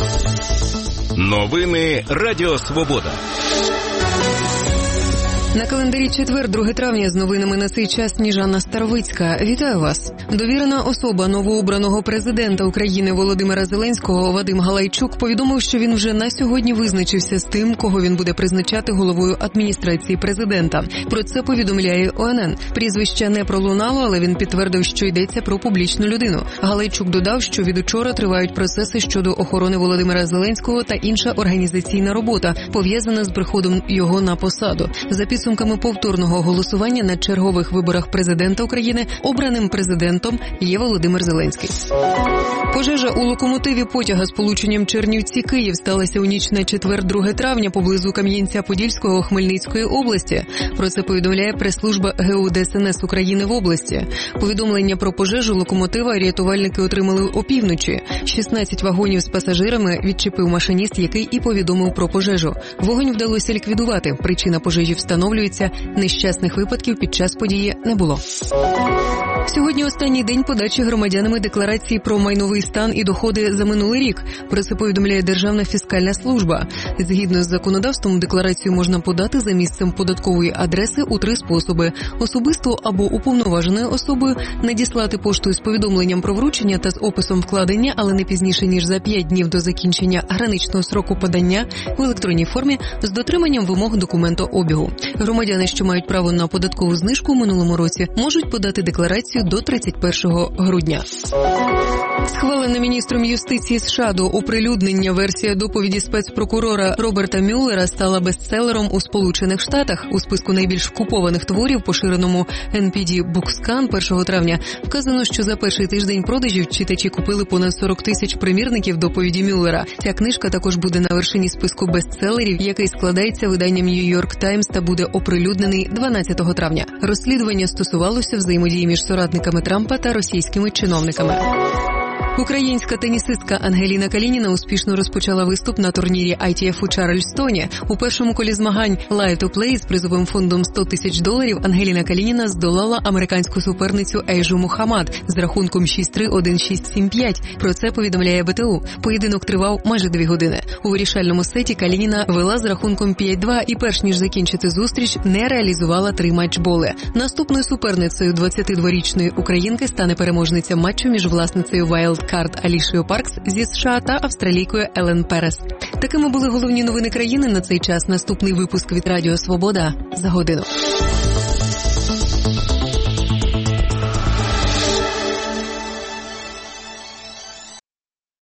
Новини Радіо Свобода. На календарі четвер, 2 травня, з новинами на цей час Сніжана Старовицька. Вітаю вас. Довірена особа новообраного президента України Володимира Зеленського Вадим Галайчук повідомив, що він вже на сьогодні визначився з тим, кого він буде призначати головою адміністрації президента. Про це повідомляє ОНН. Прізвище не пролунало, але він підтвердив, що йдеться про публічну людину. Галайчук додав, що від учора тривають процеси щодо охорони Володимира Зеленського та інша організаційна робота, пов'язана з приходом його на посаду. За підсумками повторного голосування на чергових виборах президента України обраним президентом є Володимир Зеленський. Пожежа у локомотиві потяга з полученням Чернівці-Київ сталася у ніч на четвер, 2 травня, поблизу Кам'янця-Подільського Хмельницької області. Про це повідомляє прес-служба ГУ ДСНС України в області. Повідомлення про пожежу локомотива рятувальники отримали опівночі. 16 вагонів з пасажирами відчепив машиніст, який і повідомив про пожежу. Вогонь вдалося ліквідувати. Причина пожежі встановлюється. Нещасних випадків під час події не було. Сьогодні останній день подачі громадянами декларації про майновий стан і доходи за минулий рік. Про це повідомляє Державна фіскальна служба. Згідно з законодавством, декларацію можна подати за місцем податкової адреси у 3 способи. Особисто або уповноваженою особою, надіслати поштою з повідомленням про вручення та з описом вкладення, але не пізніше, ніж за 5 днів до закінчення граничного строку подання в електронній формі з дотриманням вимог документообігу. Громадяни, що мають право на податкову знижку у минулому році, можуть подати декларацію до 31 грудня. Схвалена міністром юстиції США до оприлюднення версія доповіді спецпрокурора Роберта Мюллера стала бестселером у Сполучених Штатах. У списку найбільш вкупованих творів, поширеному NPD BookScan 1 травня, вказано, що за перший тиждень продажів читачі купили понад 40 тисяч примірників доповіді Мюллера. Ця книжка також буде на вершині списку бестселерів, який складається виданням New York Times та буде оприлюднений 12 травня. Розслідування стосувалося взаємодії між соратниками Трампа та російськими чиновниками. Українська тенісистка Ангеліна Калініна успішно розпочала виступ на турнірі ITF у Чарльстоні. У першому колі змагань Live to Play з призовим фондом $100 тисяч Ангеліна Калініна здолала американську суперницю Ейжу Мухаммад з рахунком 6-3, 1-6, 7-5. Про це повідомляє БТУ. Поєдинок тривав майже 2 години. У вирішальному сеті Калініна вела з рахунком 5-2 і перш ніж закінчити зустріч, не реалізувала 3 матчболи. Наступною суперницею 22-річної українки стане переможниця матчу між власницею Wild Card Алішею Паркс зі США та австралійкою Елен Перес. Такими були головні новини країни на цей час. Наступний випуск від Радіо Свобода за годину.